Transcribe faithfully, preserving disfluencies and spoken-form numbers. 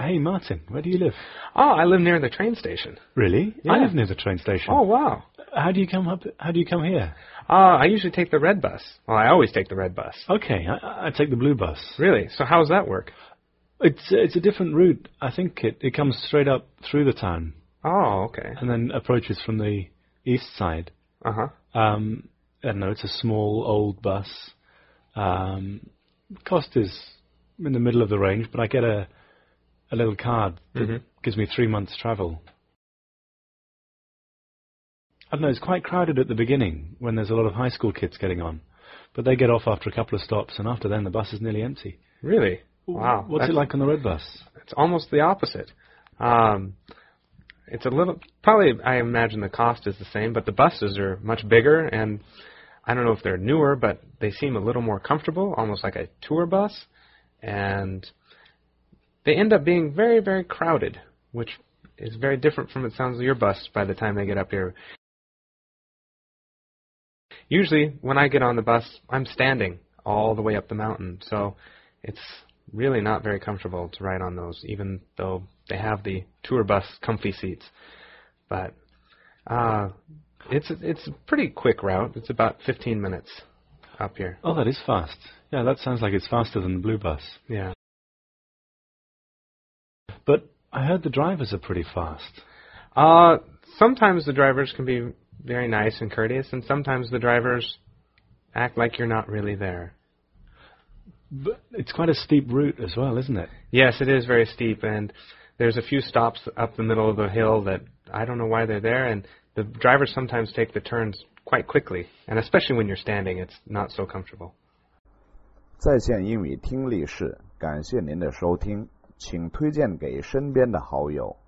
Hey, Martin, where do you live? Oh, I live near the train station. Really? Yeah. I live near the train station. Oh, wow. How do you come up? How do you come here? Uh, I usually take the red bus. Well, I always take the red bus. Okay, I, I take the blue bus. Really? So how does that work? It's it's a different route. I think it, it comes straight up through the town. Oh, okay. And then approaches from the east side. Uh-huh. Um, I don't know, it's a small, old bus. Um, cost is in the middle of the range, but I get a a little card that Mm-hmm. gives me three months' travel. I don't know, it's quite crowded at the beginning when there's a lot of high school kids getting on. But they get off after a couple of stops, and after then the bus is nearly empty. Really? Wow. What's it like on the red bus? It's almost the opposite. Um, it's a little, probably I imagine the cost is the same, but the buses are much bigger, and I don't know if they're newer, but they seem a little more comfortable, almost like a tour bus, and they end up being very, very crowded, which is very different from it sounds of your bus by the time they get up here. Usually, when I get on the bus, I'm standing all the way up the mountain, so it's really not very comfortable to ride on those, even though they have the tour bus comfy seats. But uh, it's it's a pretty quick route. It's about fifteen minutes up here. Oh, that is fast. Yeah, that sounds like it's faster than the blue bus. Yeah. But I heard the drivers are pretty fast. Uh, sometimes the drivers can be very nice and courteous, and sometimes the drivers act like you're not really there. But it's quite a steep route as well, isn't it? Yes, it is very steep, and there's a few stops up the middle of the hill that I don't know why they're there, and the drivers sometimes take the turns quite quickly, and especially when you're standing, it's not so comfortable. 在线英语听力室，感谢您的收听，请推荐给身边的好友。